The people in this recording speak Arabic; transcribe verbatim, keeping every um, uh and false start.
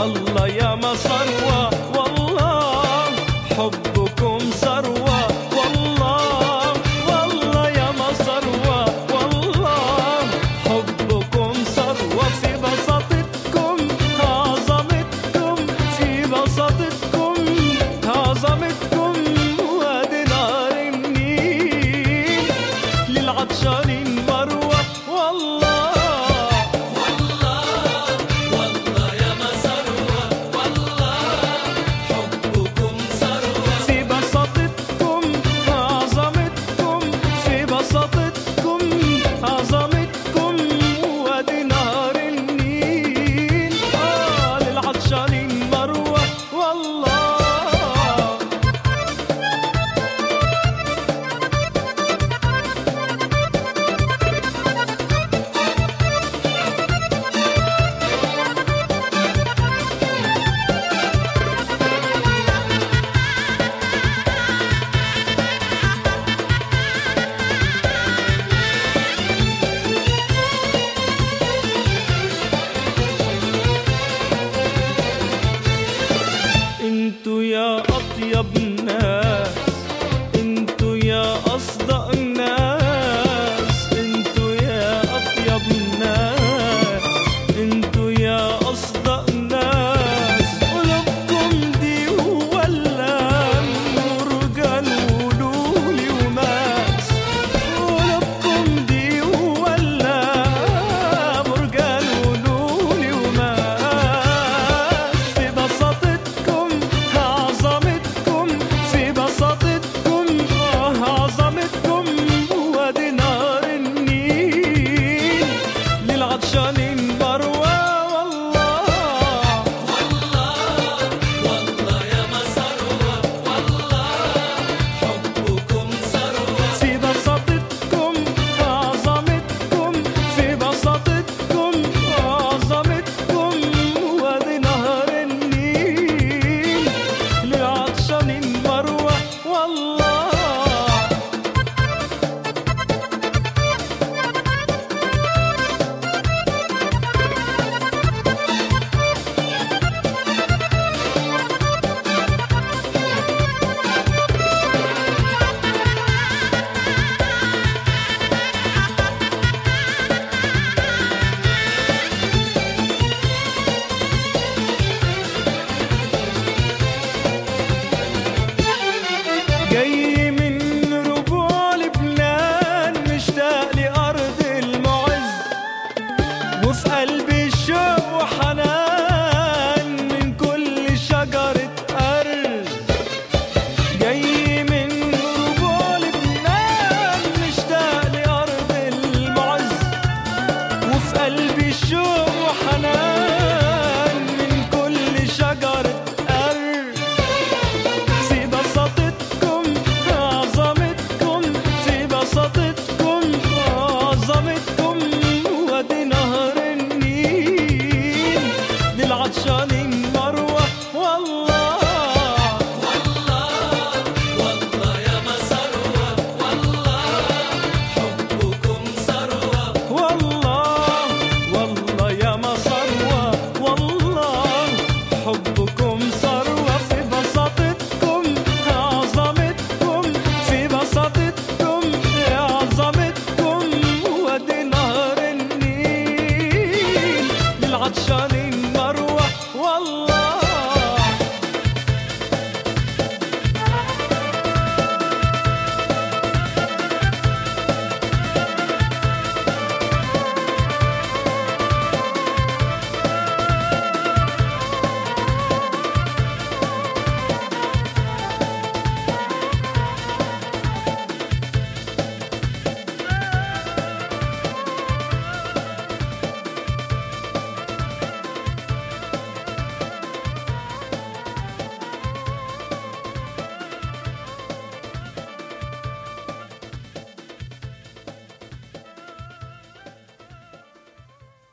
والله يا ما ثروة، والله حبكم ثروة، والله والله يا ما ثروة، والله حبكم ثروة. في بساطتكم عظمتكم، في بساطتكم عظمتكم، وادي نهر النيل للعطشانين مروة. والله انتو يا اطيب ناس، انتو يا اصدق ناس، انتو يا اطيب ناس، انتو يا اصدق ناس. قلوبكم دي ولا مرجان ولولي وماس، قلوبكم دي ولا مرجان ولولي وماس. في بساطتكم عظمتكم، في بساطتكم عظمتكم، وادي نهر النيل للعطشانين مروة. والله والله والله يا ما ثروة، والله حبكم ثروة. في بساطتكم عظمتكم، في بساطتكم عظمتكم، وادي نهر النيل للعطشانين مروة. والله جاي من ربوع لبنان، مشتاق لأرض المعز، وفي قلبي الشوق وحنان من كل شجرة أرز. جاي من ربوع لبنان، مشتاق لأرض المعز، وفي قلبي الشوق وحنان من كل شجرة أرز. في بساطتكم عظمتكم، في بساطتكم عظمتكم، وادي نهر النيل للعطشانين مروة. والله والله والله يا ما ثروة، والله حبكم ثروة. والله والله يا ما ثروة، والله حبكم ثروة. في بساطتكم عظمتكم، في بساطتكم عظمتكم، وادي نهر النيل للعطشانين مروة. والله